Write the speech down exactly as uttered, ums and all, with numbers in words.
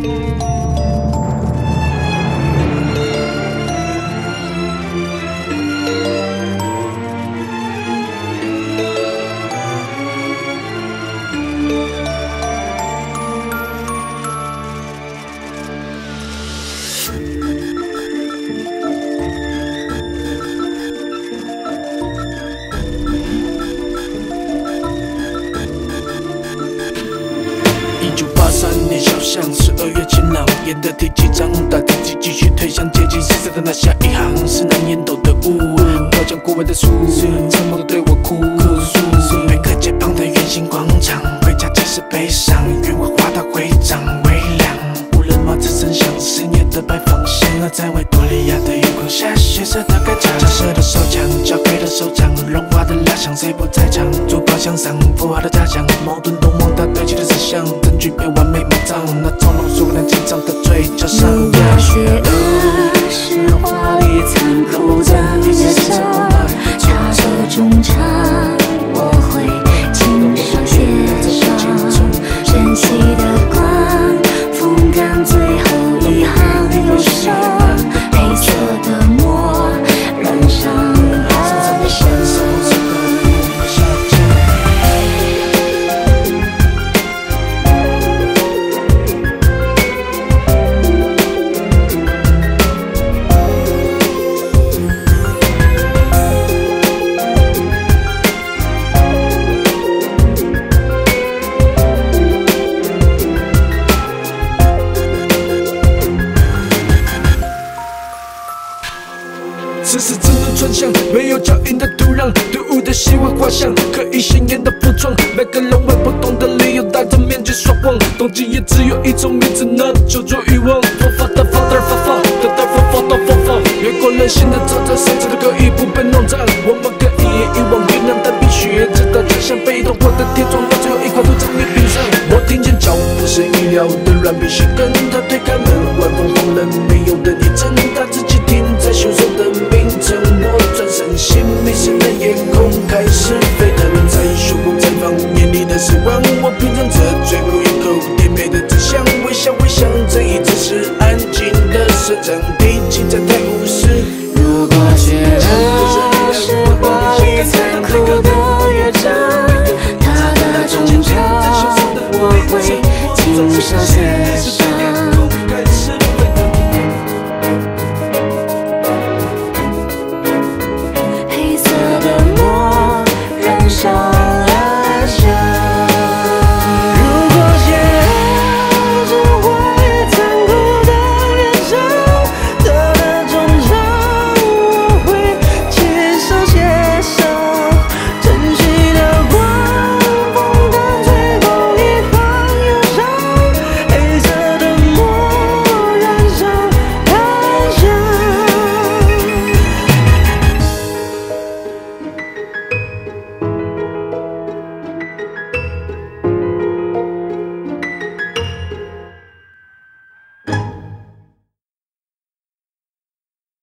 一九八三年小巷，十二月晴朗，演的第几章？大提琴继续推向接近死色的那下一行，是那烟斗的雾，飘将古文的书，沉默的对我哭诉。贝克街旁的圆形广场，回家即是悲伤，愿我滑到会长微凉。无人马此声响，十年的白放线，而在维多利亚的月光下，血色的盖章，假设的手枪，交给了手掌，融化的蜡像，谁不在场？珠宝箱上符号的假象，矛盾东望他堆积的思想，证据被完美埋葬，那从容数量紧张的嘴角上。 那些恶是华丽残酷的乐章，它的衷肠我会亲手写上，晨曦的光风干最后一行忧伤，黑色的墨染上哀伤。 此时只能穿向没有脚印的土壤，队伍的希望画像，可以显眼的服装，每个人为不同的理由戴着面具说谎，动机也只有一种名字，那就做欲望。佛法的放的发放，得到佛法的佛法，越过人性的沼泽，甚至的可以不被弄脏。我们可以一眼一望云南，但必须也知道，就像被动过的铁窗，到最后一块土在你冰上。我听见脚步声意料的软皮鞋跟他推开门，晚风晃了没有人一阵，他自己停在凶手的名称。我转身，心迷失的夜空开始沸腾，在胸部绽放眼里的失望。我品尝着最后一口甜美的真相，微笑微笑，这一直是安静的生长，提琴在太无视。 如果觉得是华丽残酷的乐章，它的衷肠我会亲手写上。